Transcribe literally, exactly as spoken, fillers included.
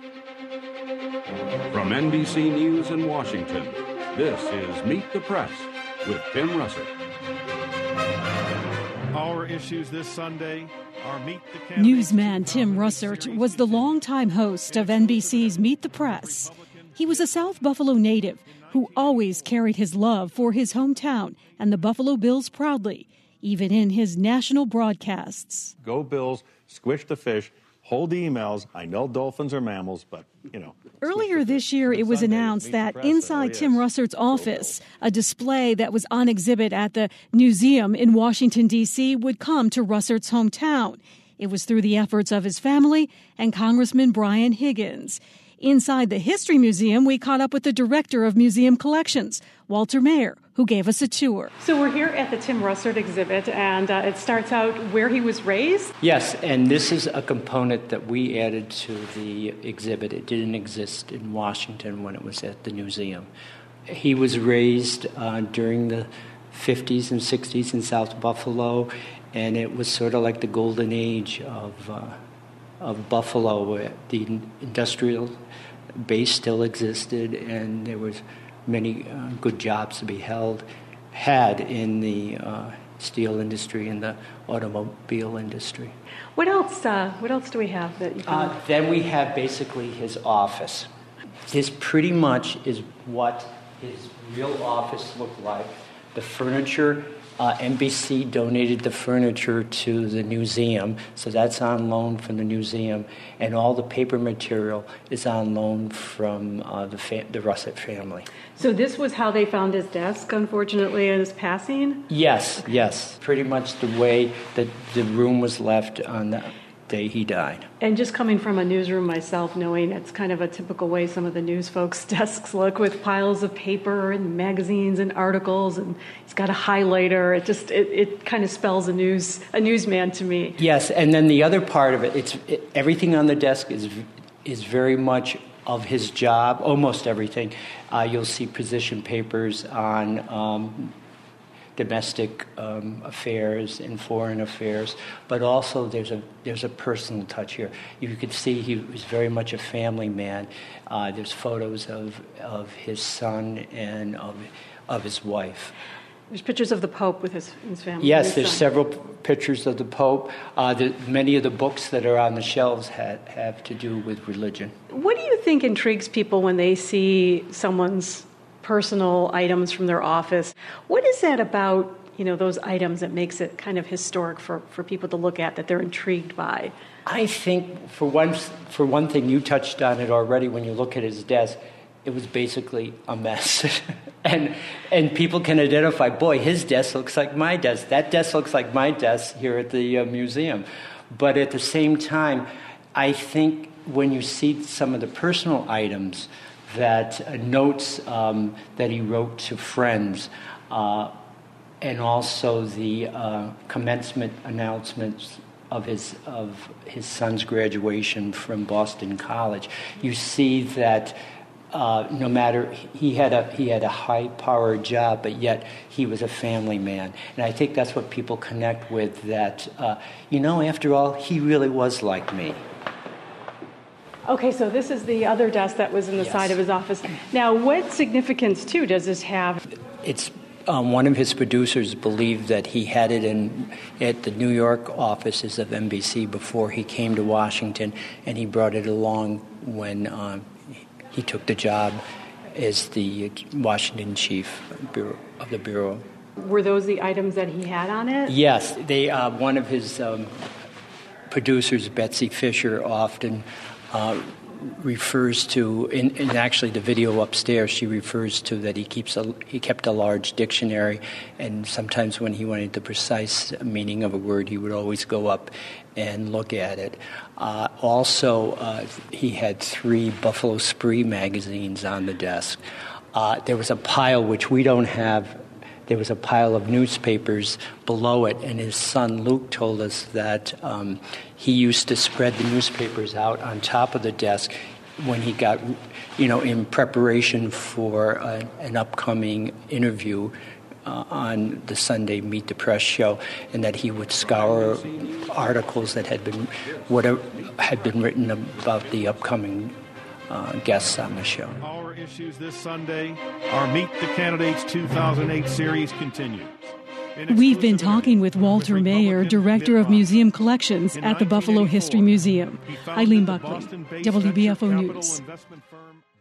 From N B C News in Washington, this is Meet the Press with Tim Russert. Our issues this Sunday are Meet the Candidates. Newsman Tim Russert was the longtime host of N B C's Meet the Press. He was a South Buffalo native who always carried his love for his hometown and the Buffalo Bills proudly, even in his national broadcasts. Go Bills, squish the fish, hold the emails. I know dolphins are mammals, but, you know. Earlier this year, it was announced that inside Tim Russert's office, a display that was on exhibit at the museum in Washington, D C would come to Russert's hometown. It was through the efforts of his family and Congressman Brian Higgins. Inside the History Museum, we caught up with the director of museum collections, Walter Mayer, who gave us a tour. So we're here at the Tim Russert exhibit, and uh, it starts out where he was raised. Yes, and this is a component that we added to the exhibit. It didn't exist in Washington when it was at the museum. He was raised uh, during the fifties and sixties in South Buffalo, and it was sort of like the golden age of uh, of Buffalo, where the industrial base still existed, and there was many uh, good jobs to be held, had in the uh, steel industry and the automobile industry. What else? Uh, what else do we have that you can? Uh, then we have basically his office. This pretty much is what his real office looked like. The furniture. Uh, N B C donated the furniture to the museum, so that's on loan from the museum, and all the paper material is on loan from uh, the fa- the Russert family. So this was how they found his desk, unfortunately, in his passing? Yes, yes. Pretty much the way that the room was left on the day he died. And just coming from a newsroom myself, knowing it's kind of a typical way some of the news folks' desks look, with piles of paper and magazines and articles, and he's got a highlighter. It just it, it kind of spells a news a newsman to me. Yes, and then the other part of it, it's it, everything on the desk is is very much of his job. Almost everything. Uh, you'll see position papers on Um, domestic um, affairs and foreign affairs, but also there's a there's a personal touch here. You can see he was very much a family man. Uh, there's photos of of his son and of of his wife. There's pictures of the Pope with his, his family. Yes, his there's son. several pictures of the Pope. Uh, the, many of the books that are on the shelves have, have to do with religion. What do you think intrigues people when they see someone's personal items from their office? What is that about, you know, those items that makes it kind of historic for, for people to look at, that they're intrigued by? I think, for one, for one thing, you touched on it already when you look at his desk, it was basically a mess. and and people can identify, boy, his desk looks like my desk. That desk looks like my desk here at the uh, museum. But at the same time, I think when you see some of the personal items, that uh, notes um, that he wrote to friends, uh, and also the uh, commencement announcements of his of his son's graduation from Boston College. You see that uh, no matter he had a he had a high-powered job, but yet he was a family man, and I think that's what people connect with. That uh, you know, after all, he really was like me. Okay, so this is the other desk that was in the Yes. side of his office. Now, what significance, too, does this have? It's um, one of his producers believed that he had it in at the New York offices of N B C before he came to Washington, and he brought it along when um, he took the job as the Washington chief bureau, of the bureau. Were those the items that he had on it? Yes, they. Uh, one of his um, producers, Betsy Fisher, often Uh, refers to, in, in actually the video upstairs, she refers to that he keeps a, he kept a large dictionary, and sometimes when he wanted the precise meaning of a word, he would always go up and look at it. Uh, also, uh, he had three Buffalo Spree magazines on the desk. Uh, there was a pile, which we don't have. There was a pile of newspapers below it, and his son Luke told us that um, he used to spread the newspapers out on top of the desk when he got, you know, in preparation for a, an upcoming interview uh, on the Sunday Meet the Press show, and that he would scour articles that had been whatever had been written about the upcoming uh, guests on the show. Our issues this Sunday, our Meet the Candidates two thousand eight series continues. We've been talking with Walter Mayer, Director of Museum Collections at the Buffalo History Museum. Eileen Buckley, W B F O News.